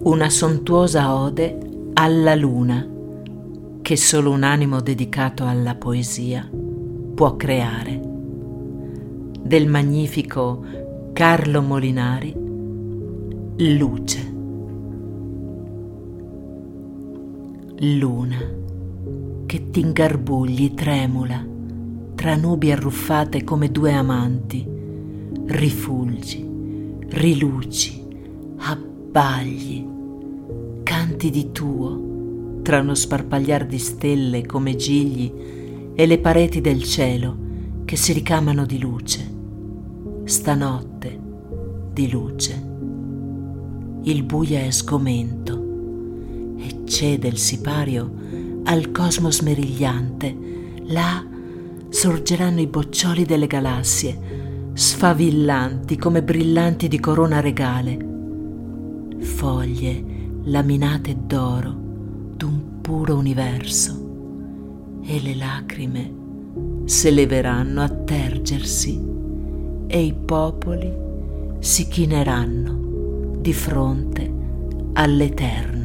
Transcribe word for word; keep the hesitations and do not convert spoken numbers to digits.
una sontuosa ode alla luna che solo un animo dedicato alla poesia può creare. Del magnifico Carlo Molinari, Luce. Luna che t'ingarbugli tremula tra nubi arruffate come due amanti, rifulgi, riluci, abbagli, canti di tuo tra uno sparpagliar di stelle come gigli e le pareti del cielo che si ricamano di luce, stanotte di luce. Il buio è sgomento e cede il sipario al cosmo smerigliante. Là sorgeranno i boccioli delle galassie, sfavillanti come brillanti di corona regale, foglie laminate d'oro d'un puro universo, e le lacrime se leveranno a tergersi e i popoli si chineranno di fronte all'Eterno.